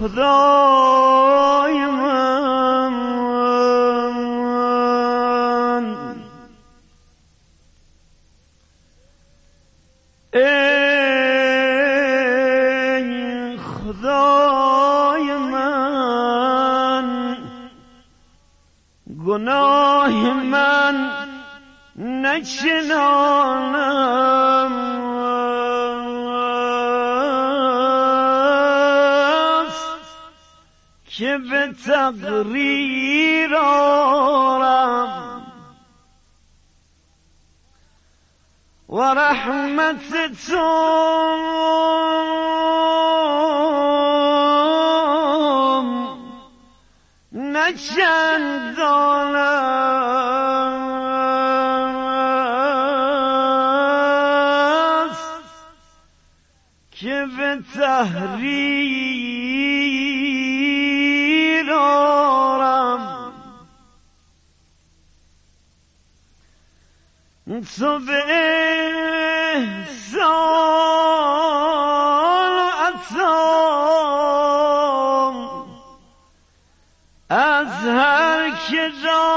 خدای من، ای خدای من، گناه من نچنانم که به تقریر آرم و رحمت تو نچندان است که به تحریر آرم. تو به احسان و عطا از هر که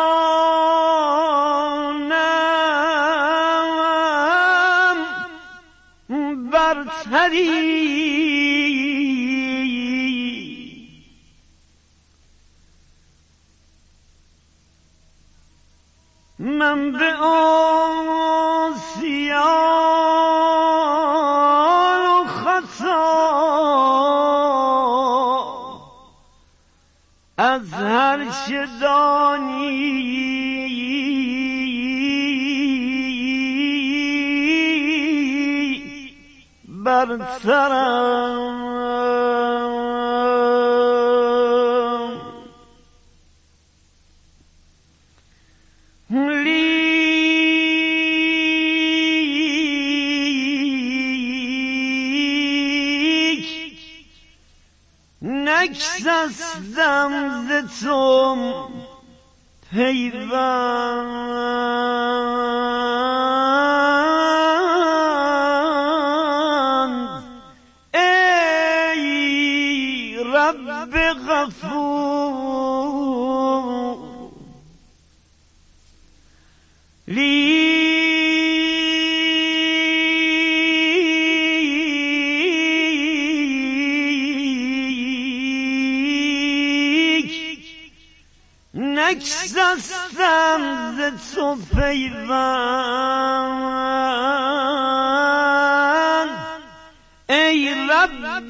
دانم برتری. من به عصیان و خطا از هر چه دانی برترم. نگسستم ز تو پیوند، ای رب غفور. نگسستم ز تو پیوند، ای رب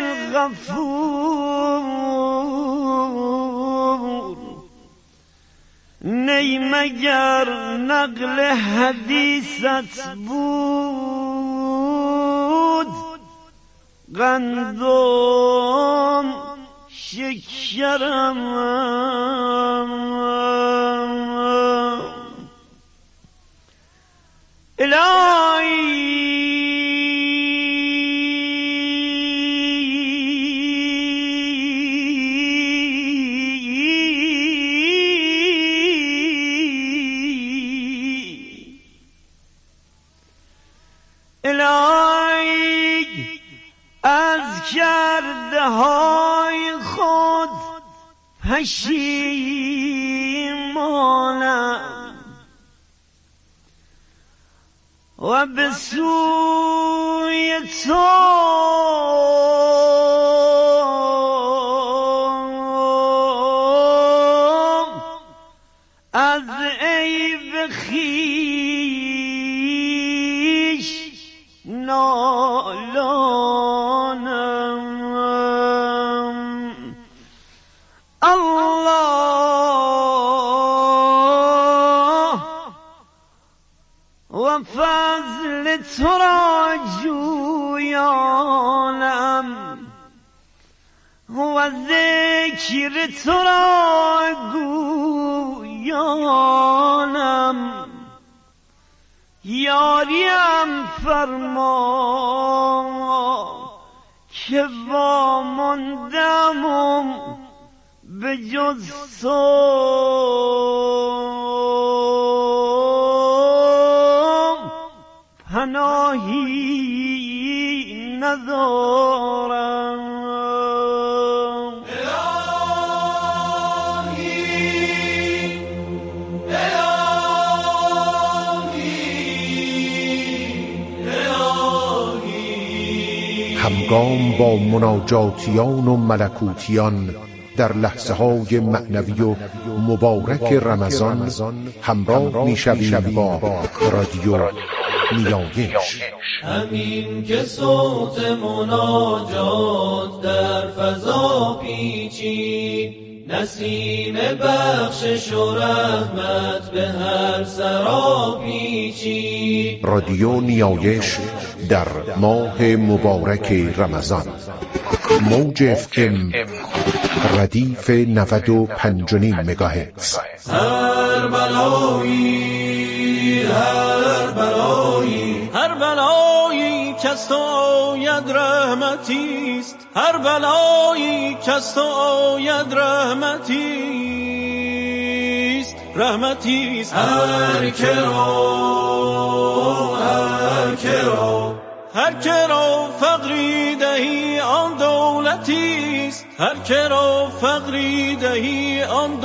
غفور. نی مگر نقل حدیثت بود، گندم شکرم الهی از کرده های خود پشیمانم و به سوی تو از عیب خویش نالانم. الله و فضل تو را جویانم و ذکر تو را گویانم. یاریم فرما که واماندم به جز تو پناهی ندارم. همگام با مناجاتیان و ملکوتیان در لحظه های معنوی و مبارک رمضان همراه می‌شویم با رادیو نیایش. همین که صوت مناجات در فضا پیچید، نسیم بخشش و رحمت به هر سرا پیچید. رادیو نیایش در ماه مبارک رمضان، موج FM ردیف 95.5 مگاهرتز. هر بلایی کز تو آید رحمتیست، هر بلایی کز تو آید رحمتیست، رحمتیست. هر که را فقری دهی آن دولتیست، هر که را فقری دهی آن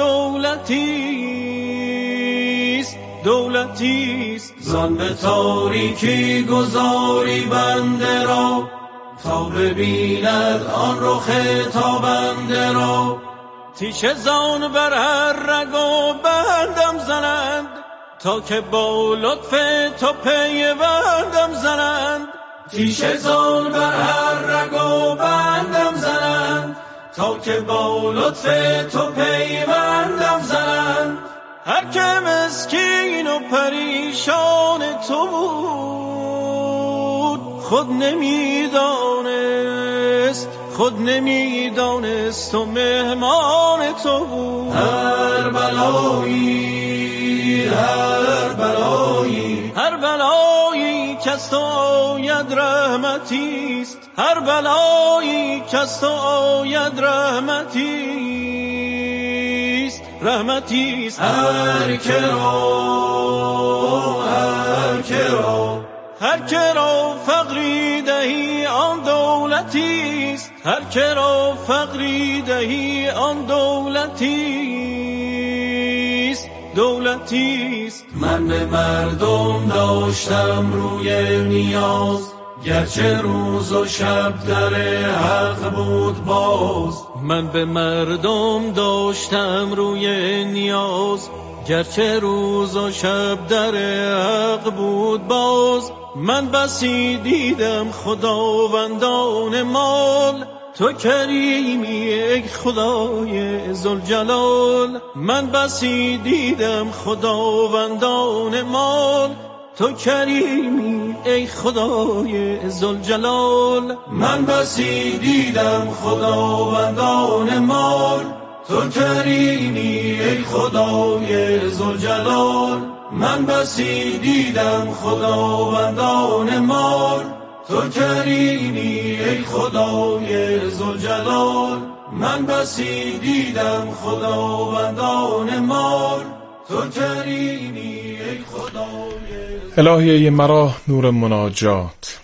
دولتیست، دولتیست. زان به تاریکی گذاری بنده را، تا ببیند آن رخ تابنده را. تیشه زان بر هر رگ و بندم زنند، تا که با لطف تو پیوندم زنند. تیشه زان بر هر رگ و بندم زنند، تا که با لطف تو پیوندم زنند. هر که مسکین و پریشان تو بود، خود نمیدانست و مهمان تو بود. هر بلایی کز تو آید رحمتیست، هر بلایی کز تو آید رحمتیست، رحمتیست. هر که را فقری دهی آن دولتیست، هر که را فقری دهی آن دولتیست، دولتیست. من به مردم داشتم روی نیاز، گرچه روز و شب در حق بود باز. من به مردم داشتم روی نیاز، گرچه روز و شب در حق بود باز. من بسی دیدم خداوندان مال، تو کریمی ای خدای ذوالجلال. من بسی دیدم خداوندان مال، تو کریمی ای خدای ذوالجلال. من بسی دیدم خداوندان مال، تو کریمی ای خدای ذوالجلال. من بسی دیدم خداوندان مال، تو کریمی ای خدای ذوالجلال. من بسی دیدم خداوندان مال، تو کریمی ای خدای. الهی ای مرا نور مناجات،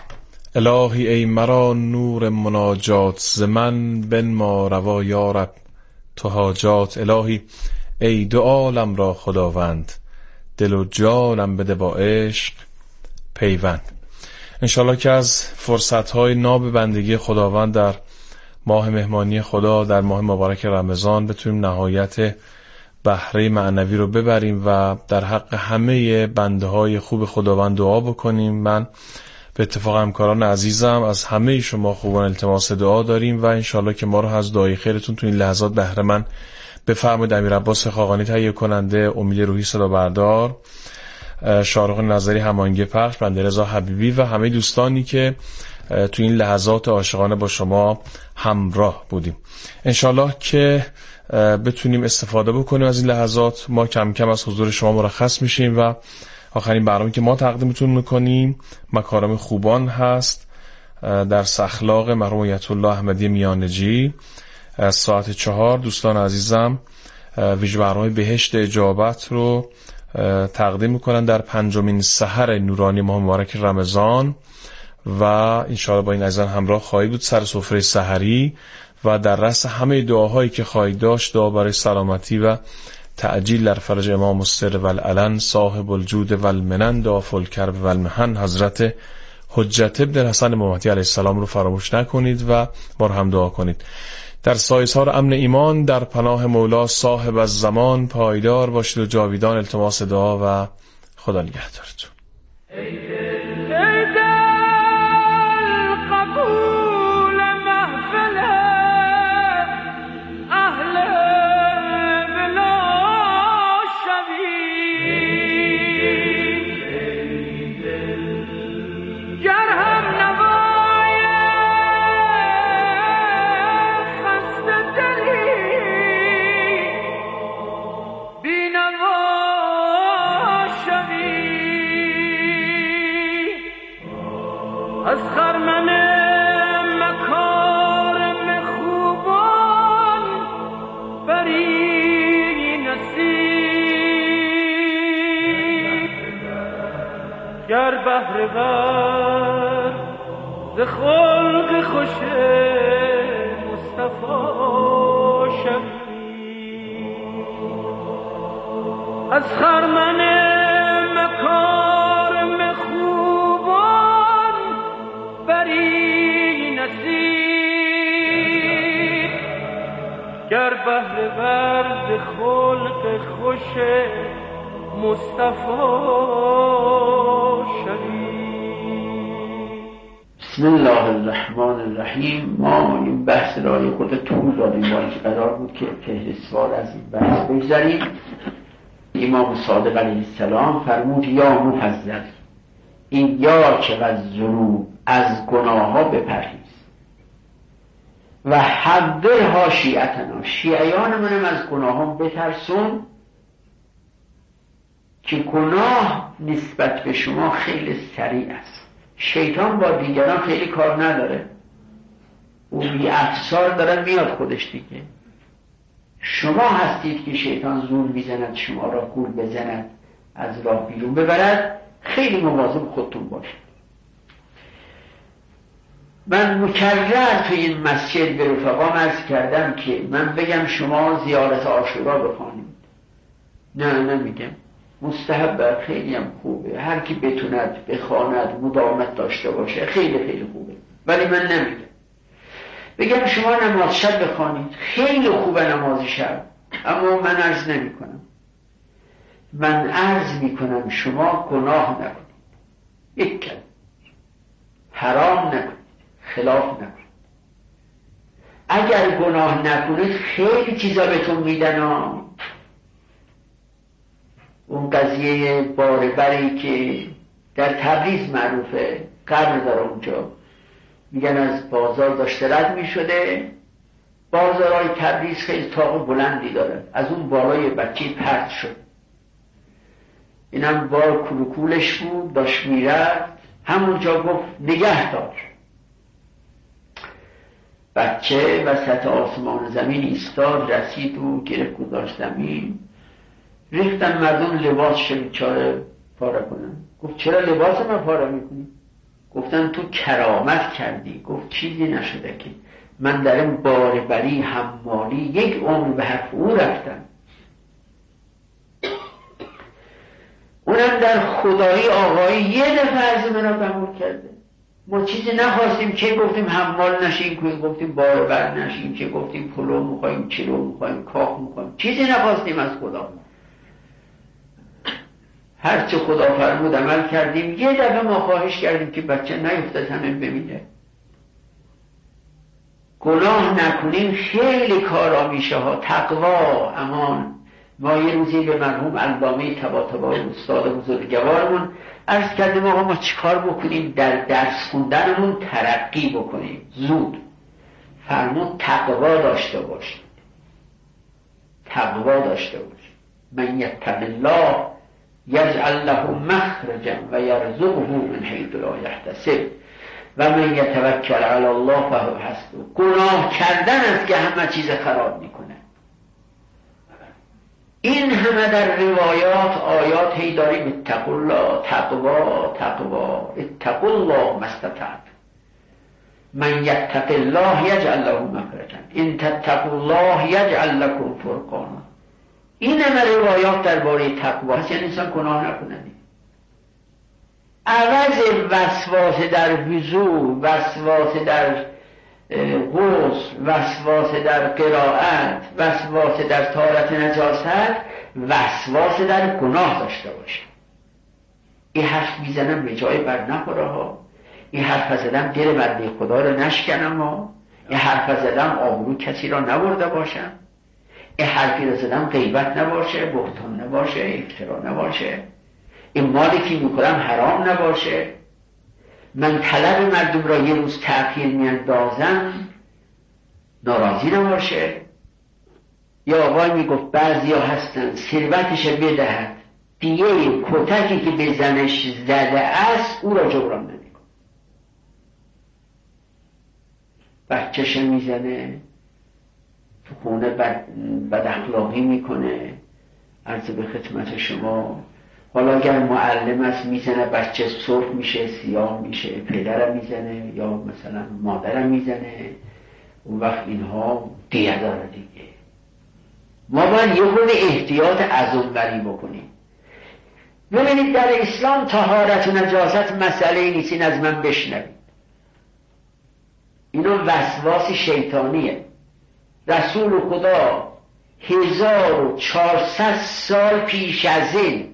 الهی ای مرا نور مناجات، ز من بنما روا یارب تو حاجات. الهی ای دو عالم را خداوند، دل و جانم بده با عشق پیوند. انشالله که از فرصتهای ناب بندگی خداوند در ماه مهمانی خدا در ماه مبارک رمضان بتونیم نهایت بهره معنوی رو ببریم و در حق همه بنده های خوب خداوند دعا بکنیم. من به اتفاق همکاران عزیزم از همه شما خوبان التماس دعا داریم و انشالله که ما رو از دعای خیرتون تو این لحظات بهره مند بفرمایید. امیر عباس خاقانی تهیه کننده، امید روحی صدا بردار، شارق نظری هماهنگی پخش، بنده رضا حبیبی و همه دوستانی که تو این لحظات عاشقانه با شما همراه بودیم. انشالله که بتونیم استفاده بکنیم از این لحظات. ما کم کم از حضور شما مرخص میشیم و آخرین برنامه که ما تقدیمتون میکنیم مکارم خوبان هست در اخلاق مرحوم آیت الله احمدی میانجی از ساعت 4. دوستان عزیزم ویژه برنامه بهشت اجابت رو تقدیم میکنن در 5مین سحر نورانی ماه مبارک رمضان و انشاءالله با این عزیزان همراه خواهید بود سر سفره سحری و در رأس همه دعاهایی که خواهید داشت دعا برای سلامتی و تعجیل در فرج امام السر و العلن صاحب الجود و المنن دافع الکرب و المحن حضرت حجت ابن حسن مهدی علیه السلام رو فراموش نکنید و با هم دعا کنید. در سایه‌سار امن ایمان در پناه مولا صاحب از زمان پایدار باشید و جاویدان التماس دعا و خدا نگهدارتون. از خرمن مکارم خوبان بری نصیب گر بهره ور ز خلق خوش مصطفی شوی. از خرمن مکارم خوبان بری نصیب گر بهره ور ز خلق خوش مصطفی شوی. بسم الله الرحمن الرحیم. ما این بحث را یه خود طول دادیم، باید قرار بود که فهرستوار از این بحث بگذاریم. امام صادق علیه السلام فرمود یا محذر این یا که از ذنوب از گناه ها بپرهیز و حذرها شیعتنا شیعیان منم از گناه ها بترسون که گناه نسبت به شما خیلی سریع است. شیطان با دیگران خیلی کار نداره، او بی افسار داره میاد خودش دیگه. شما هستید که شیطان زور میزند شما را گول بزند، از راه بیرون ببرد. خیلی مواظب خودتون باشید. من مکرر توی این مسجد به رفقام عرض کردم که من بگم شما زیارت عاشورا بخوانید. نه نمیگم، مستحب، خیلی هم خوبه، هر کی بتوند بخواند مداومت داشته باشه خیلی خیلی خوبه، ولی من نمیگم. بگم شما نماز شب بخوانید، خیلی خوبه نماز شب، اما من عرض نمی کنم. من عرض می کنم شما گناه نکنید، یک کلمه حرام نکنید، خلاف نکنید. اگر گناه نکنید خیلی چیزا بهتون میدن. اون قضیه باربری که در تبریز معروفه، قبر داره اونجا، میگن از بازار داشته رد میشده. بازارهای تبریز خیلی طاق بلندی داره، از اون بالای بچه پرت شد. اینم بار کلوکولش بود، داشت میرفت، همونجا گفت نگه دار. بچه وسط آسمان زمین ایستاد، رسید و گرفت گذاشت زمین. ریختن مردم لباسش بیچاره پاره کنن. گفت چرا لباس من پاره میکنی؟ گفتن تو کرامت کردی. گفت چیزی نشده که من در این باربری حمالی یک عمر به حرف او رفتم. اونم در خدایی آقایی یه دفعه از من رو قبول کرده. ما چیزی نخواستیم، چه گفتیم حمال نشیم، که گفتیم باربر نشیم، چه گفتیم پلو میخوایم، چلو میخوایم، کاخ میخوایم، چیزی نخواستیم از خدا. هرچه خدا فرمود عمل کردیم. یه دفعه ما خواهش کردیم که بچه نیفتد همین ببینه. گناه نکنیم خیلی کارا میشه ها. تقوا، امان. ما یه روزی به مرحوم علامه طباطبایی استاد بزرگوارمون عرض کردیم آقا ما چیکار بکنیم در درس خوندنمون ترقی بکنیم زود. فرمود تقوا داشته باشید، تقوا داشته باشید. من یتق الله یجعل له مخرجا و یرزقه من حیث لا یحتسب و من یتوکل علی الله فهو حسبه. گناه کردن است که همه چیز خراب میکنه. این همه در روایات آیات هی داریم اتقوا الله، تقوا، تقوا، اتقوا الله ما استطعتم. من یتق الله یجعل له مخرجا ان تتقوا الله یجعل لكم فرقانا. این همه روایات درباره تقوا هست، یعنی انسان گناه نکنه. عوض وسواس در وضو، وسواس در غسل، وسواس در قرائت، وسواس در طهارت نجاست، وسواس در گناه داشته باشه. این حرف میزنم به جای بر نخوره ها، این حرف زدم دل بنده خدا رو نشکنم ها، این حرف زدم آبرو کسی را نبرده باشم، این حرفی رو زدم غیبت نباشه، بهتان نباشه، افترا نباشه، این مالی که میکنم حرام نباشه، من طلب مردم را یه روز تأخیر میاندازم ناراضی نباشه. یا آقای میگفت بعضی ها هستن ثروتش بدهد دیگه کتکی که به زنش زده است او را جبران نمیکنه، بچه‌ش میزنه، تو خونه بد اخلاقی میکنه. عرض به خدمت شما حالا اگر معلم است میزنه بچه سرخ میشه، سیاه میشه، پدرم میزنه یا مثلا مادرم میزنه، اون وقت اینها دیه داره دیگه. ما باید یه خود احتیاط از اونوری بکنیم. ببینید در اسلام طهارت و نجاست مسئله نیست، این از من بشنوید، اینو وسواس شیطانیه. رسول خدا 1400 سال پیش از این،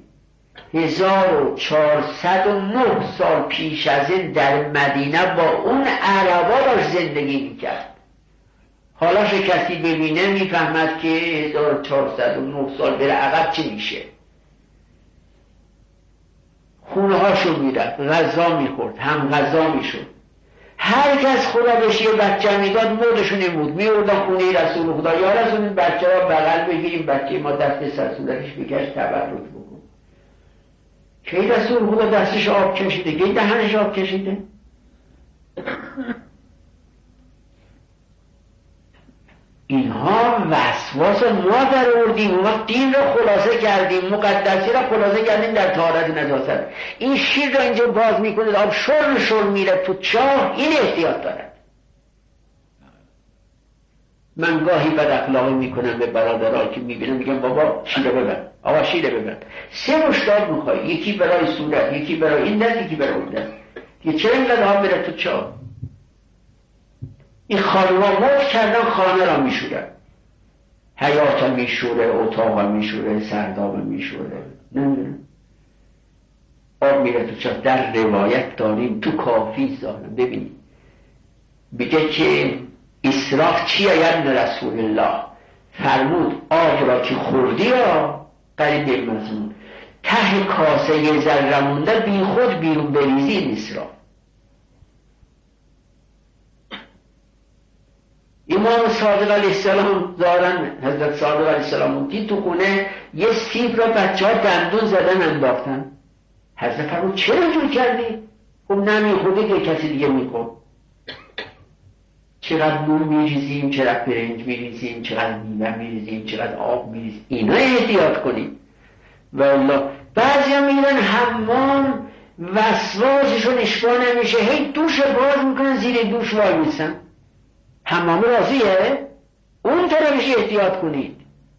1409 سال پیش از این در مدینه با اون عربا داشت زندگی میکرد. حالا کسی ببینه میفهمد که 1409 سال بره عقب چه میشه. خونه هاشو میرفت، غذا میخورد، هم غذا میشد. هر کس خدا بهش یه بچه میداد مردشون نمود، میوردن خونه رسول خدا، یا رسول این بچه را بغل بگیریم، بچه ما دست سرسولتش بکش تبرک بکن. که رسول خدا دستش آب کشیده، که دهنش آب کشیده. اینها وسواس ما در آوردیم، ما دین را خلاصه کردیم، مقدسی را خلاصه کردیم در طهارت نجاست. این شیر را اینجا باز میکنه، آب شر میره تو چاه، این احتیاط دارد. من گاهی بد اخلاقی میکنم به برادرها که میبینم، میگم بابا شیره ببر، آقا شیره ببر، 3 مشتاق میخوای، یکی برای صورت، یکی برای این دست، یکی برای اون دست، یه چرا اینقدر آب بره تو چاه؟ این خانوها موت کردن خانه را میشورن، حیات میشوره، اتاق میشوره، سرداب میشوره، نمیدونم آب میره تو چاه. در روایت داریم تو کافی زارم ببینید، بگه که اسراف چی آید رسول الله فرمود آب را که خوردی را قریب مضمون، ته کاسه یه ذره مونده بی خود بیرون بریزی، این اسراف. امام صادق علیه السلام دارن، حضرت صادق علیه السلام دید تو خونه یه سیب را بچه ها دندون زدن انداختن. حضرت فرمود چرا جور کردی؟ خب نمیخوده که کسی دیگه میخورد. چقدر نون میریزیم، چقدر برنج میریزیم، چقدر میوه میریزیم، چقدر آب میریزیم، اینا احتیاط کنیم. والله بعضی هم میرن حمام، وسواسشون اشباه نمیشه، هی دوش باز میکنن، زیر دوش وای میسن. حمام راضیه؟ اون طرفش احتیاط کنید.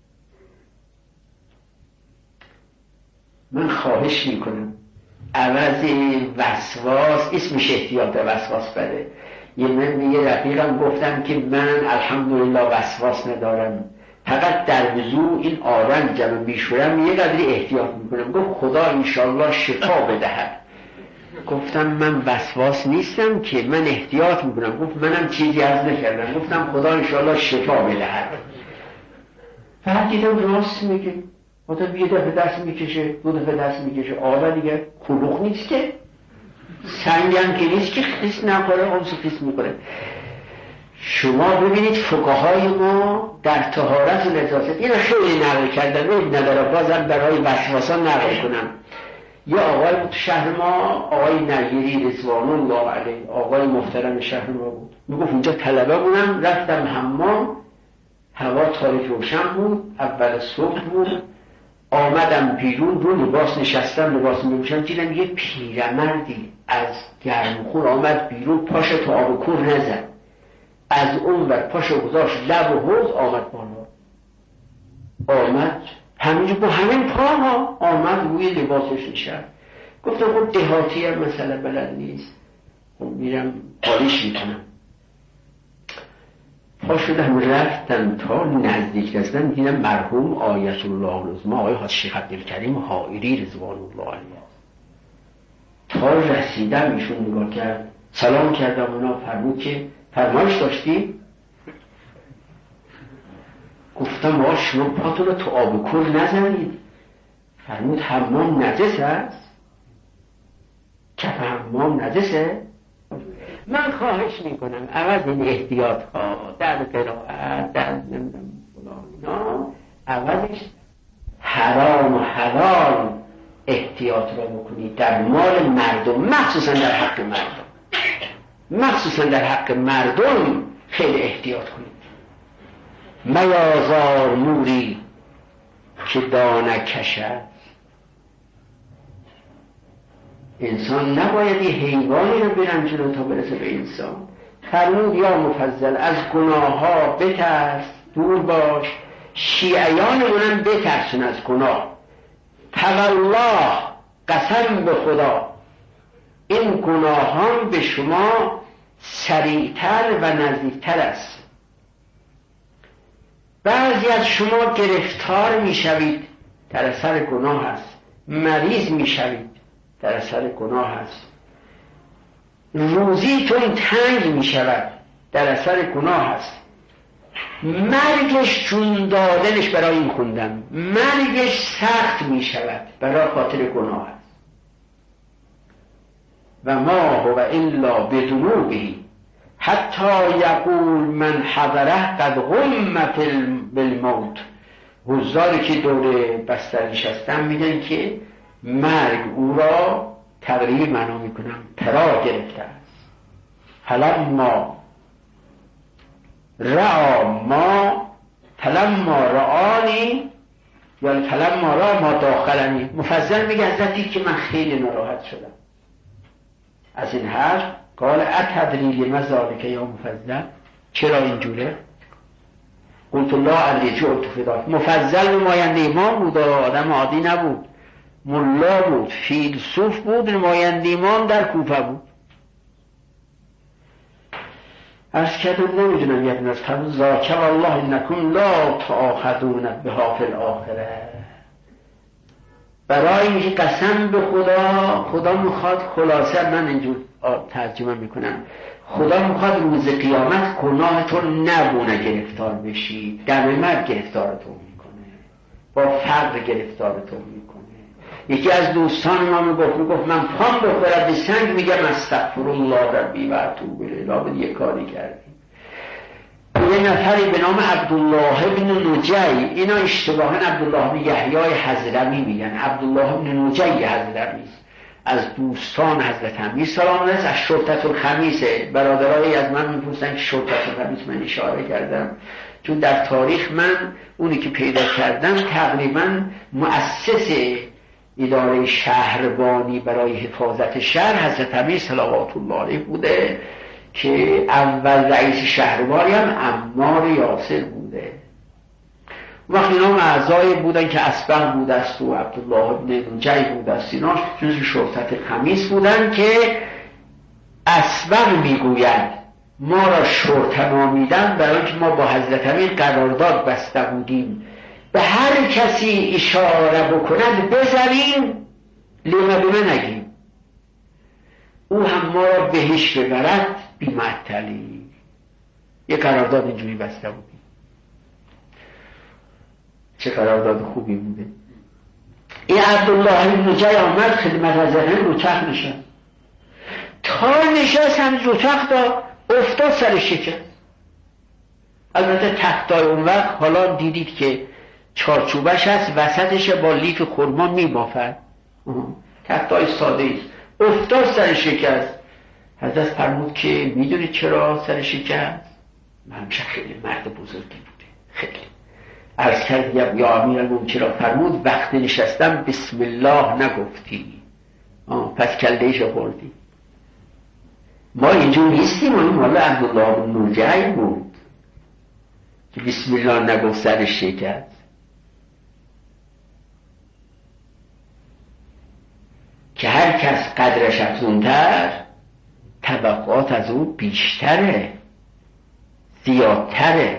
من خواهش میکنم عوض وسواس، اسمش احتیاط، وسواس بده. یه رفیقم گفتم که من الحمدلله وسواس ندارم، فقط در وضو این آرنجم میشورم یه قدری احتیاط میکنم. گفت خدا انشالله شفا بدهد. گفتم من وسواس نیستم که، من احتیاط میکنم. گفت منم چیزی عرض نکردم. گفتم خدا انشالله شفا بدهد. فقط دیدم راست میگه، آدم یه دفعه دست میکشه، 2 دفعه دست میکشه، آلا دیگه کلوخ نیست که، سنگ هم که نیست که خیس نخوره، همسو خیس میکنه. شما ببینید فقهای ما در طهارت و نجاست این خیلی نقل کردن، نداره بازم برای وسواسا نقل کنم. یه آقای بود شهر ما، آقای نگیری رضوان الله علیه، آقای محترم شهر ما بود. میگفت اونجا طلبه بودم، رفتم حمام، هوا تاریک روشن بود، اول صبح بود، آمدم بیرون، رو لباس نشستم، لباس میپوشم، دیدم یه پیرمردی از گرمخور آمد بیرون، پاش تو آب و کور نزد، از اون بر پاشو گذاشت لب و حوض، آمد بالا، آمد همینجور با همین پا ها آمد روی لباسش نشست. گفتم خب دهاتی هم مثلا بلد نیست، خب میرم پالیش میکنم. پا شدم رفتم تا نزدیک رسیدم دیدم مرحوم آیت الله العظمی آقای حاج شیخ عبدالکریم حائری رضوان الله علیه. تا رسیدم ایشون نگاه کرد، سلام کردم، اونا فرمود که فرمایش داشتی؟ گفتم آقا شما پاتون رو تو آب کل نزنید. فرمود حمام نجس است؟ کف حمام نجسه؟ من خواهش میکنم عوض این احتیاط ها در قرائت در نمیدونم اینا، عوضش حرام و حلال احتیاط را بکنید در مال مردم، مخصوصا در حق مردم، مخصوصا در حق مردم خیلی احتیاط کنید. میازار موری که دانه کشد. انسان نباید یه حیوانی رو برن جلو تا برسه به انسان. فرمود یا مفضل از گناه ها بترس، دور باش، شیعیان منم بترسون از گناه. تقالله، قسم به خدا این گناهان به شما سریعتر و نزدیکتر است. بعضی از شما گرفتار میشوید در اثر گناه است، مریض میشوید در اثر گناه است، روزیتون تنگ میشود در اثر گناه است. مرگش چون دادنش برای این خوندم، مرگش سخت میشود برای خاطر گناه است. و ما هو الا بذنوبه حتی یقول من حضره قد غمت بالموت. حضاری که دور بستر نشستن میگن که مرگ او را تقریب معنا میکنم پرا گرفته است. فلما رعا ما فلما رعانی یا فلما را ما داخلنی. مفضل میگه حضرت دید که من خیلی ناراحت شدم از این حرف. قال اتدری لما ذلک یا مفضل، چرا اینجوره؟ قلت الله علی جعلت فداک. مفضل نماینده امام بود، آدم عادی نبود، ملا بود، فیلسوف بود، نماینده امام در کوفه بود. عرض کردم نمیدونم یادم از فرمود ذاک والله انکم لا تؤاخذون بها فی الاخره. برای اینکه قسم به خدا میخواد، خلاصه من اینجور ترجمه میکنم، خدا میخواد روز قیامت گناهتون نبونه گرفتار بشی، دم مرگ گرفتارتون میکنه، با فقر گرفتارتون میکنه. یکی از دوستان ما میگفت من پام بخورد به سنگ میگم استغفر الله ربی و اتوب الیه. لابد یه کاری کردیم. یه نفری به نام عبدالله بن نجی، اینا اشتباها عبدالله بن یحیی حضرمی میگن، عبدالله بن نجی حضرمی از دوستان حضرت امیر سلام علیه، از شرطة الخمیس. برادرایی از من میپرسن که شرطة الخمیس من اشاره کردم، چون در تاریخ من اونی که پیدا کردم تقریبا مؤسس اداره شهربانی برای حفاظت شهر حضرت امیر صلوات الله علیه بوده که اول رئیس شهربانی هم عمار یاسر بوده. وقتی اینا اعضای بودن که اسبق بود است و عبدالله بن نجی بود است، اینا جزو شرطة خمیس بودن که اسبق میگویند ما را شرطه نامیدن برای اینکه ما با حضرت امیر قرارداد بسته بودیم به هر کسی اشاره بکند بزنیم، لیمه بیمه نگیم، او هم ما را بهش ببرد بیمعطلی. یه قرارداد اینجوری بسته بودیم. چه قرارداد خوبی بوده. این عبدالله بن نجی آمد خدمت حضرت رو تخت نشست، تا نشست هم رو تخت افتاد سر شکست. البته تختای اون وقت حالا دیدید که چارچوبش هست، وسطش با لیف خرما میبافد، تختای ساده ایست. افتاد سر شکست. حضرت فرمود که میدونید چرا سر شکست؟ همشه خیلی مرد بزرگی بوده، خیلی. عرض کرد یا امیرالمومنین چرا؟ فرمود وقتی نشستم بسم الله نگفتی، پس کلهش خوردی. ما اینجور نیستیم، این مال عبدالله بن نجی بود که بسم الله نگفت سرش شکست. که هر کس قدرش افزونتر طبقات از او بیشتره، زیادتره.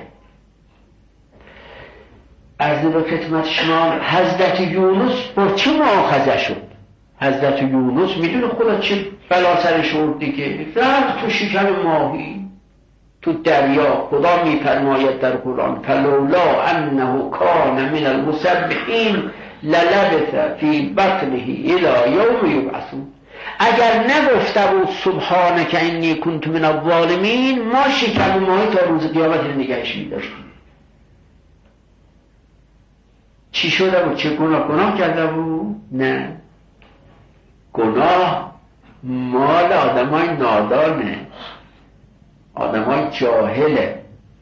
عرض به خدمت شما حضرت یونس با چه مؤاخذه شد؟ حضرت یونس میدونه خدا چه بلا سرش آورد دیگه، رفت تو شکم ماهی، تو دریا. خدا میفرماید در قرآن فلولا انه کان من المسبحین للبث فی بطنه الی یوم یبعثون. اگر نگفته بود سبحانک انی کنت من الظالمین، ما شکم ماهی تا روز قیامت نگهش می‌داشتیم. چی شده بود؟ چه گناه کرده بود؟ نه، گناه مال آدمای نادانه، آدمای جاهله.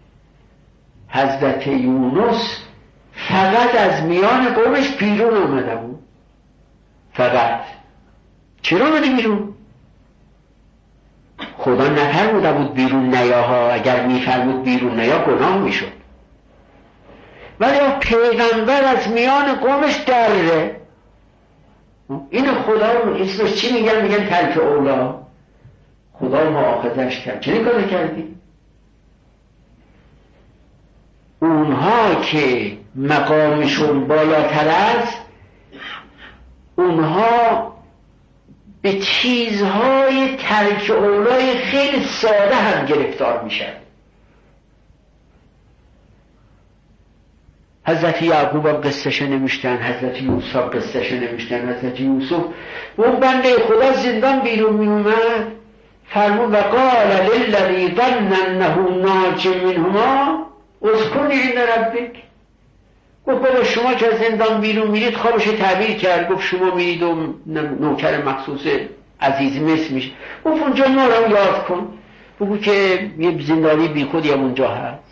حضرت یونس فقط از میان قومش بیرون آمده بود. فقط چرا آمده بیرون؟ خدا نفرموده بود بیرون نیاها، اگر میفرمود بیرون نیا گناه میشد. ولی پیغمبر از میان قومش داره. این خدا اسمش چی میگن؟ میگن ترک اولا. خدا مؤاخذش کرد. چه کار کردی؟ اونها که مقامشون بالاتر است، اونها به چیزهای ترک اولای خیلی ساده هم گرفتار میشن. حضرت یعقوب هم قصهش نمیشتن، حضرت یوسف قصهش نمیشتن. حضرت یوسف اون بنده خدا زندان بیرون می اومد، فرمود و قال للذی ظن انه ناج منهما اسکن عند ربک. گفت بابا شما که از زندان بیرون میرید، خوابش تعبیر کرد، گفت شما میرید و نوکر مخصوص عزیز مصر میشه. گفت اونجا ما رو یاد کن، بگو که یه زندانی بی خودی هم اونجا هست.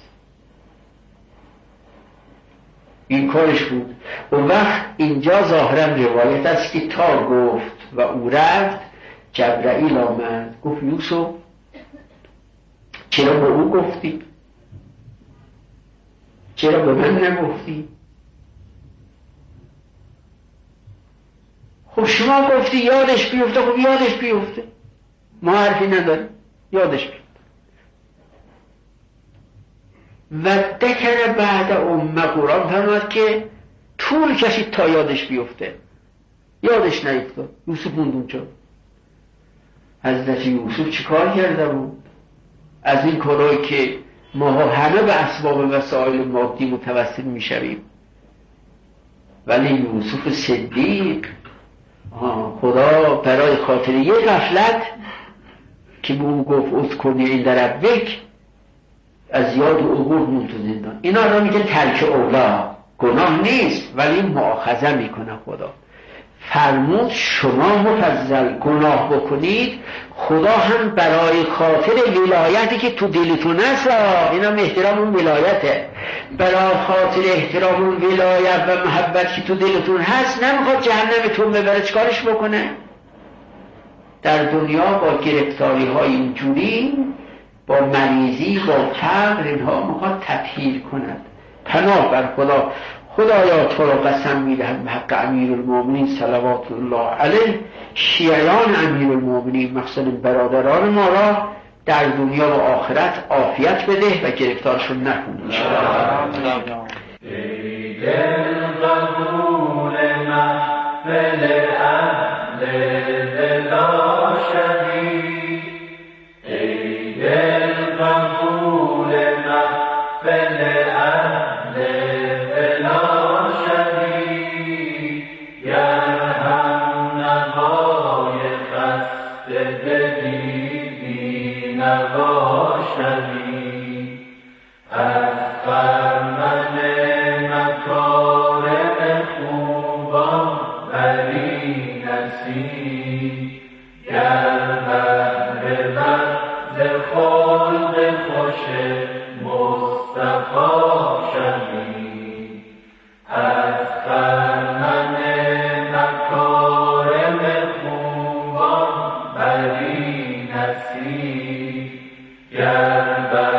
این کارش بود. اون وقت اینجا ظاهرا روایت است که تا گفت و او رفت، جبرائیل آمد گفت یوسف چرا به او گفتی؟ چرا به من نگفتی؟ خب شما گفتی یادش بیفته. خب یادش بیفته، ما حرفی نداریم، یادش بیفته. و دکر بعد قرآن فرمود که طول کشید تا یادش بیفته. یادش نیفتاد. یوسف موند اونجا. حضرت یوسف چیکار کرده بود؟ از این کارهایی که ما همه به اسباب و وسایل مادی متوسل میشویم، ولی یوسف صدیق خدا برای خاطر یه غفلت که به اون گفت اذکرنی عند ربک، از یاد و عبور مون تو زندان. اینا را میگه ترک اولا، گناه نیست ولی مؤاخذه میکنه خدا. فرمود شما مفضل گناه بکنید، خدا هم برای خاطر ولایتی که تو دلتون هست، اینا احترام اون ولایته، برای خاطر احترام اون ولایت و محبت که تو دلتون هست، نمیخواد جهنمتون ببره. چکارش بکنه؟ در دنیا با گرفتاری های اینجوری، با مریضی، با فقر، اینها میخواد تطهیر کند. پناه بر خدا. خدایا تو را قسم میدهم به حق امیرالمومنین صلوات الله علیه، شیعیان امیرالمومنین مخصوصا برادران ما را در دنیا و آخرت عافیت بده و گرفتارشون نکن.